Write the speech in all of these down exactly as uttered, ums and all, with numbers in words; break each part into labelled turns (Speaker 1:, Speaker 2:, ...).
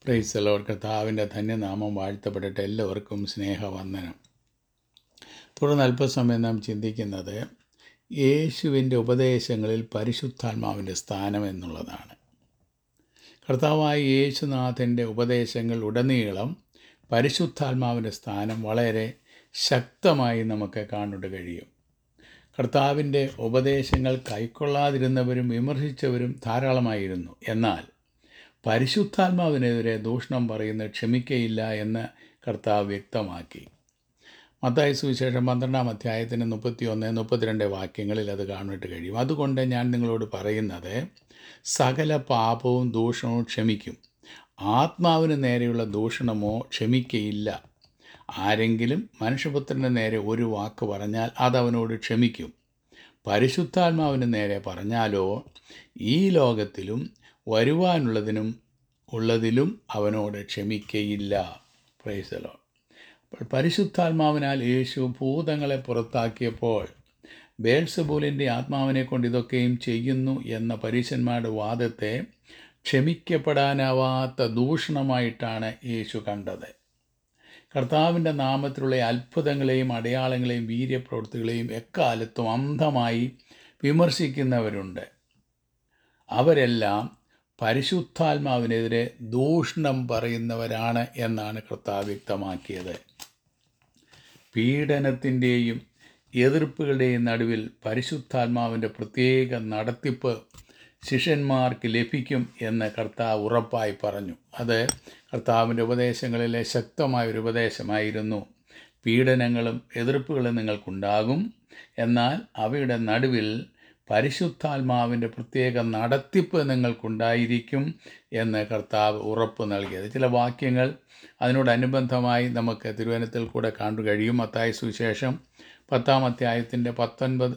Speaker 1: Price the Lord. കർത്താവിൻ്റെ ധന്യനാമം വാഴ്ത്തപ്പെടട്ടെ. എല്ലാവർക്കും സ്നേഹവന്ദനം. തുടർന്ന് അല്പസമയം നാം ചിന്തിക്കുന്നത് യേശുവിൻ്റെ ഉപദേശങ്ങളിൽ പരിശുദ്ധാത്മാവിൻ്റെ സ്ഥാനം എന്നുള്ളതാണ്. കർത്താവായ യേശുനാഥൻ്റെ ഉപദേശങ്ങൾ ഉടനീളം പരിശുദ്ധാത്മാവിൻ്റെ സ്ഥാനം വളരെ ശക്തമായി നമുക്ക് കാണുവാൻ കഴിയും. കർത്താവിൻ്റെ ഉപദേശങ്ങൾ കൈക്കൊള്ളാതിരുന്നവരും വിമർശിച്ചവരും ധാരാളമായിരുന്നു. എന്നാൽ പരിശുദ്ധാത്മാവിനെതിരെ ദൂഷണം പറയുന്നത് ക്ഷമിക്കയില്ല എന്ന് കർത്താവ് വ്യക്തമാക്കി. മത്തായി സുവിശേഷം പന്ത്രണ്ടാം അധ്യായത്തിന് മുപ്പത്തി ഒന്ന് മുപ്പത്തിരണ്ട് വാക്യങ്ങളിൽ അത് കാണുവാൻ കഴിയും. അതുകൊണ്ട് ഞാൻ നിങ്ങളോട് പറയുന്നത്, സകല പാപവും ദൂഷണവും ക്ഷമിക്കും, ആത്മാവിന് നേരെയുള്ള ദൂഷണമോ ക്ഷമിക്കയില്ല. ആരെങ്കിലും മനുഷ്യപുത്രൻ്റെ നേരെ ഒരു വാക്ക് പറഞ്ഞാൽ അതവനോട് ക്ഷമിക്കും. പരിശുദ്ധാത്മാവിന് നേരെ പറഞ്ഞാലോ ഈ ലോകത്തിലും വരുവാനുള്ളതിനും ഉള്ളതിലും അവനോട് ക്ഷമിക്കയില്ല. Price the Lord. അപ്പോൾ പരിശുദ്ധാത്മാവിനാൽ യേശു ഭൂതങ്ങളെ പുറത്താക്കിയപ്പോൾ ബേൽസെബൂലിൻ്റെ ആത്മാവിനെ കൊണ്ട് ഇതൊക്കെയും ചെയ്യുന്നു എന്ന പരീശന്മാരുടെ വാദത്തെ ക്ഷമിക്കപ്പെടാനാവാത്ത ദൂഷണമായിട്ടാണ് യേശു കണ്ടത്. കർത്താവിൻ്റെ നാമത്തിലുള്ള അത്ഭുതങ്ങളെയും അടയാളങ്ങളെയും വീര്യപ്രവൃത്തികളെയും എക്കാലത്തും അന്ധമായി വിമർശിക്കുന്നവരുണ്ട്. അവരെല്ലാം പരിശുദ്ധാത്മാവിനെതിരെ ദൂഷണം പറയുന്നവരാണ് എന്നാണ് കർത്താവ് വ്യക്തമാക്കിയത്. പീഡനത്തിൻ്റെയും എതിർപ്പുകളുടെയും നടുവിൽ പരിശുദ്ധാത്മാവിൻ്റെ പ്രത്യേക നടത്തിപ്പ് ശിഷ്യന്മാർക്ക് ലഭിക്കും എന്ന് കർത്താവ് ഉറപ്പായി പറഞ്ഞു. അത് കർത്താവിൻ്റെ ഉപദേശങ്ങളിലെ ശക്തമായൊരു ഉപദേശമായിരുന്നു. പീഡനങ്ങളും എതിർപ്പുകളും നിങ്ങൾക്കുണ്ടാകും, എന്നാൽ അവയുടെ നടുവിൽ പരിശുദ്ധാത്മാവിൻ്റെ പ്രത്യേക നടത്തിപ്പ് നിങ്ങൾക്കുണ്ടായിരിക്കും എന്ന് കർത്താവ് ഉറപ്പ് നൽകിയത്. ചില വാക്യങ്ങൾ അതിനോടനുബന്ധമായി നമുക്ക് തിരുവചനത്തിൽ കൂടെ കാണാൻ കഴിയും. മത്തായി സുവിശേഷം പത്താം അധ്യായത്തിൻ്റെ പത്തൊൻപത്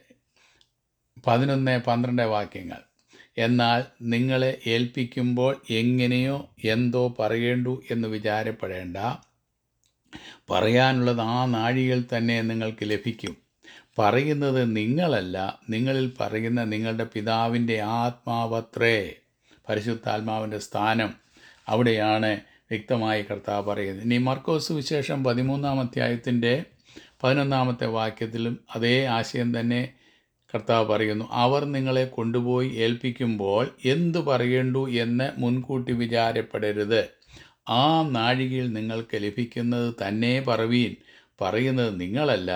Speaker 1: പതിനൊന്ന് പന്ത്രണ്ട് വാക്യങ്ങൾ. എന്നാൽ നിങ്ങളെ ഏൽപ്പിക്കുമ്പോൾ എങ്ങനെയോ എന്തോ പറയേണ്ടു എന്ന് വിചാരപ്പെടേണ്ട, പറയാനുള്ളത് ആ നാഴികയിൽ തന്നെ നിങ്ങൾക്ക് ലഭിക്കും. പറയുന്നത് നിങ്ങളല്ല, നിങ്ങളിൽ പറയുന്ന നിങ്ങളുടെ പിതാവിൻ്റെ ആത്മാവത്രേ. പരിശുദ്ധാത്മാവിൻ്റെ സ്ഥാനം അവിടെയാണ് വ്യക്തമായി കർത്താവ് പറയുന്നത്. ഇനി മർക്കോസ് വിശേഷം പതിമൂന്നാം അധ്യായത്തിൻ്റെ പതിനൊന്നാമത്തെ വാക്യത്തിലും അതേ ആശയം തന്നെ കർത്താവ് പറയുന്നു. അവർ നിങ്ങളെ കൊണ്ടുപോയി ഏൽപ്പിക്കുമ്പോൾ എന്തു പറയേണ്ടു എന്ന് മുൻകൂട്ടി വിചാരപ്പെടരുത്. ആ നാഴികയിൽ നിങ്ങൾക്ക് ലഭിക്കുന്നത് തന്നെ പറവീൻ. പറയുന്നത് നിങ്ങളല്ല,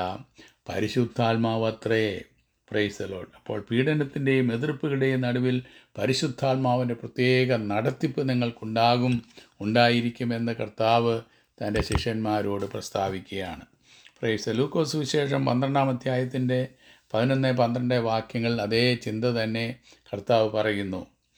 Speaker 1: പരിശുദ്ധാത്മാവത്രേ. Price the Lord. അപ്പോൾ പീഡനത്തിൻ്റെയും എതിർപ്പുകളുടെയും നടുവിൽ പരിശുദ്ധാത്മാവിൻ്റെ പ്രത്യേക നടത്തിപ്പ് നിങ്ങൾക്കുണ്ടാകും, ഉണ്ടായിരിക്കുമെന്ന് കർത്താവ് തൻ്റെ ശിഷ്യന്മാരോട് പ്രസ്താവിക്കുകയാണ്. പ്രൈസ്. ലൂക്കോസ് സുവിശേഷം പന്ത്രണ്ടാം അധ്യായത്തിൻ്റെ പതിനൊന്ന് പന്ത്രണ്ട് വാക്യങ്ങൾ അതേ ചിന്ത തന്നെ കർത്താവ് പറയുന്നു.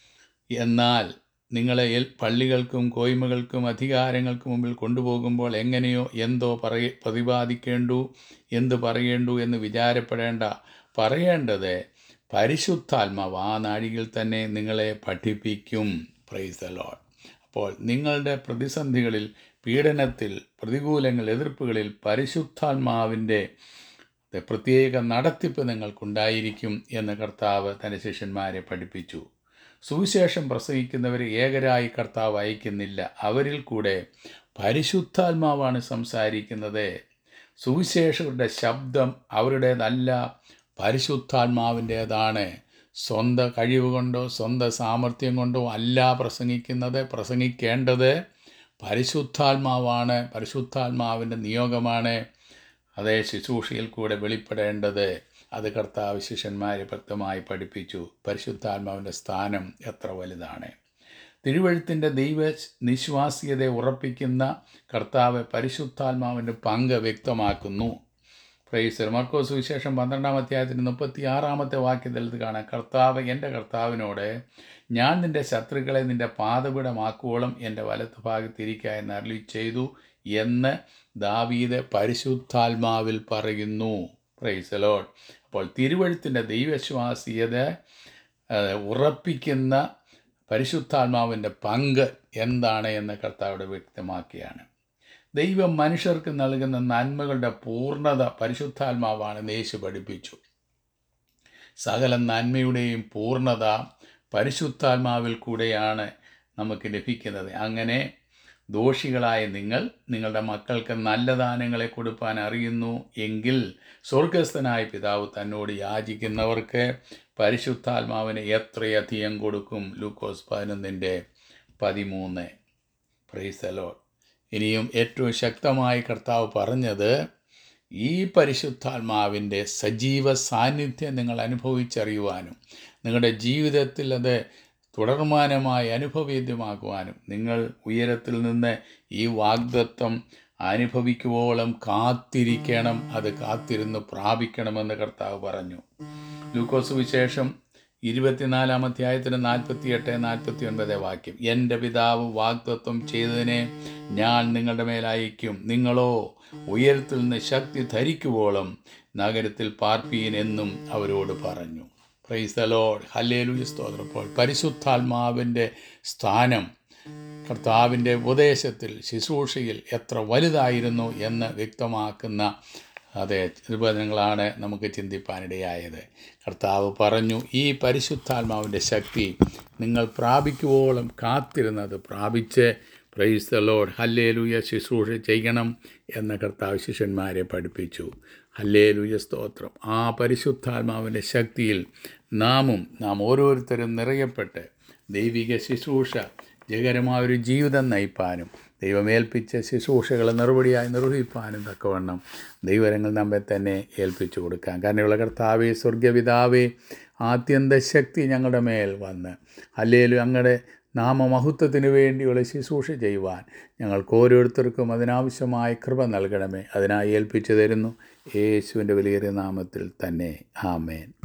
Speaker 1: എന്നാൽ നിങ്ങളെ പള്ളികൾക്കും കോയ്മകൾക്കും അധികാരങ്ങൾക്കും മുമ്പിൽ കൊണ്ടുപോകുമ്പോൾ എങ്ങനെയോ എന്തോ പറയ പ്രതിപാദിക്കേണ്ടു എന്ത് പറയേണ്ടു എന്ന് വിചാരപ്പെടേണ്ട, പറയേണ്ടത് പരിശുദ്ധാത്മാവ് ആ നാഴികയിൽ തന്നെ നിങ്ങളെ പഠിപ്പിക്കും. Praise the Lord. അപ്പോൾ നിങ്ങളുടെ പ്രതിസന്ധികളിൽ, പീഡനത്തിൽ, പ്രതികൂലങ്ങൾ, എതിർപ്പുകളിൽ പരിശുദ്ധാത്മാവിൻ്റെ പ്രത്യേക നടത്തിപ്പ് നിങ്ങൾക്കുണ്ടായിരിക്കും എന്ന് കർത്താവ് തൻ്റെ ശിഷ്യന്മാരെ പഠിപ്പിച്ചു. സുവിശേഷം പ്രസംഗിക്കുന്നവരെ ഏകരായി കർത്താവ് അയക്കുന്നില്ല. അവരിൽ കൂടെ പരിശുദ്ധാത്മാവാണ് സംസാരിക്കുന്നത്. സുവിശേഷകരുടെ ശബ്ദം അവരുടേതല്ല, പരിശുദ്ധാത്മാവിൻ്റേതാണ്. സ്വന്തം കഴിവ് കൊണ്ടോ സ്വന്തം സാമർഥ്യം കൊണ്ടോ അല്ല പ്രസംഗിക്കുന്നത്. പ്രസംഗിക്കേണ്ടത് പരിശുദ്ധാത്മാവാണ്, പരിശുദ്ധാത്മാവിൻ്റെ നിയോഗമാണ്. അതേ ശുശ്രൂഷയിൽ കൂടെ വെളിപ്പെടേണ്ടത്. അത് കർത്താവ് ശിഷ്യന്മാരെ വ്യക്തമായി പഠിപ്പിച്ചു. പരിശുദ്ധാത്മാവിൻ്റെ സ്ഥാനം എത്ര വലുതാണ്. തിരുവഴുത്തിൻ്റെ ദൈവ നിശ്വാസ്യതയെ ഉറപ്പിക്കുന്ന കർത്താവ് പരിശുദ്ധാത്മാവിൻ്റെ പങ്ക് വ്യക്തമാക്കുന്നു. പ്രൈസ്. മർക്കോസ് സുവിശേഷം പന്ത്രണ്ടാം അധ്യായത്തിന് മുപ്പത്തി ആറാമത്തെ വാക്യത്തിൽ ഇത് കാണാം. കർത്താവ് എൻ്റെ കർത്താവിനോട്, ഞാൻ നിൻ്റെ ശത്രുക്കളെ നിൻ്റെ പാദപീഠമാക്കുവോളം എൻ്റെ വലത്ത് ഭാഗത്തിരിക്കുക എന്ന് അരുളി ചെയ്തു എന്ന് ദാവീദ് പരിശുദ്ധാത്മാവിൽ പറയുന്നു. Praise the Lord. അപ്പോൾ തിരുവഴുത്തിൻ്റെ ദൈവവിശ്വാസ്യത ഉറപ്പിക്കുന്ന പരിശുദ്ധാത്മാവിൻ്റെ പങ്ക് എന്താണ് എന്ന് കർത്താവിടെ വ്യക്തമാക്കിയാണ്. ദൈവം മനുഷ്യർക്ക് നൽകുന്ന നന്മകളുടെ പൂർണ്ണത പരിശുദ്ധാത്മാവാണെന്ന് യേശു പഠിപ്പിച്ചു. സകല നന്മയുടെയും പൂർണ്ണത പരിശുദ്ധാത്മാവിൽ കൂടെയാണ് നമുക്ക് ലഭിക്കുന്നത്. അങ്ങനെ ദോഷികളായ നിങ്ങൾ നിങ്ങളുടെ മക്കൾക്ക് നല്ല ദാനങ്ങളെ കൊടുപ്പാൻ അറിയുന്നു എങ്കിൽ സ്വർഗസ്ഥനായ പിതാവ് തന്നോട് യാചിക്കുന്നവർക്ക് പരിശുദ്ധാത്മാവിനെ എത്രയധികം കൊടുക്കും. ലൂക്കോസ് പതിനൊന്നിൻ്റെ പതിമൂന്ന്. Praise the Lord. ഇനിയും ഏറ്റവും ശക്തമായി കർത്താവ് പറഞ്ഞത്, ഈ പരിശുദ്ധാത്മാവിൻ്റെ സജീവ സാന്നിധ്യം നിങ്ങൾ അനുഭവിച്ചറിയുവാനും നിങ്ങളുടെ ജീവിതത്തിൽ അത് തുടർമാനമായി അനുഭവവേദ്യമാക്കുവാനും നിങ്ങൾ ഉയരത്തിൽ നിന്ന് ഈ വാഗ്ദത്തം അനുഭവിക്കുവോളം കാത്തിരിക്കണം, അത് കാത്തിരുന്ന് പ്രാപിക്കണമെന്ന് കർത്താവ് പറഞ്ഞു. ലൂക്കോസ് വിശേഷം ഇരുപത്തിനാലാം അധ്യായത്തിന് നാൽപ്പത്തി എട്ട് നാൽപ്പത്തി ഒൻപത് വാക്യം. എൻ്റെ പിതാവ് വാഗ്ദത്തം ചെയ്തതിനെ ഞാൻ നിങ്ങളുടെ മേലയക്കും, നിങ്ങളോ ഉയരത്തിൽ നിന്ന് ശക്തി ധരിക്കുവോളം നഗരത്തിൽ പാർപ്പീൻ എന്നും അവരോട് പറഞ്ഞു. Price the Lord. ഹല്ലേലൂയ, സ്തോത്രം. അപ്പോൾ പരിശുദ്ധാത്മാവിൻ്റെ സ്ഥാനം കർത്താവിൻ്റെ ഉപദേശത്തിൽ ശുശ്രൂഷയിൽ എത്ര വലുതായിരുന്നു എന്ന് വ്യക്തമാക്കുന്ന അതെ നിർവചനങ്ങളാണ് നമുക്ക് ചിന്തിപ്പാനിടയായത്. കർത്താവ് പറഞ്ഞു, ഈ പരിശുദ്ധാത്മാവിൻ്റെ ശക്തി നിങ്ങൾ പ്രാപിക്കുവോളം കാത്തിരുന്നത് പ്രാപിച്ച് പ്രൈസ് ദി ലോർഡ് ഹല്ലേലൂയ ശുശ്രൂഷ ചെയ്യണം എന്ന് കർത്താവ് ശിഷ്യന്മാരെ പഠിപ്പിച്ചു. ഹല്ലേലൂയ, സ്തോത്രം. ആ പരിശുദ്ധാത്മാവിൻ്റെ ശക്തിയിൽ നാമും നാം ഓരോരുത്തരും നിറയപ്പെട്ട് ദൈവിക ശുശ്രൂഷ ജയകരമായൊരു ജീവിതം നയിപ്പാനും ദൈവമേൽപ്പിച്ച ശുശ്രൂഷകളെ നിർവടിയായി നിർവഹിപ്പാനും തക്കവണ്ണം ദൈവരങ്ങൾ നമ്മെ തന്നെ ഏൽപ്പിച്ചു കൊടുക്കാം. കാരണമുള്ള കർത്താവേ, സ്വർഗപിതാവേ, ആത്യന്ത ശക്തി ഞങ്ങളുടെ മേൽ വന്ന് ഹല്ലേലൂയ അങ്ങയുടെ നാമമഹത്വത്തിന് വേണ്ടിയുള്ള ശുശ്രൂഷ ചെയ്യുവാൻ ഞങ്ങൾക്ക് ഓരോരുത്തർക്കും അതിനാവശ്യമായ കൃപ നൽകണമേ. അതിനായി ഏൽപ്പിച്ചു തരുന്നു യേശുവിൻ്റെ വലിയ നാമത്തിൽ തന്നെ. ആമേൻ.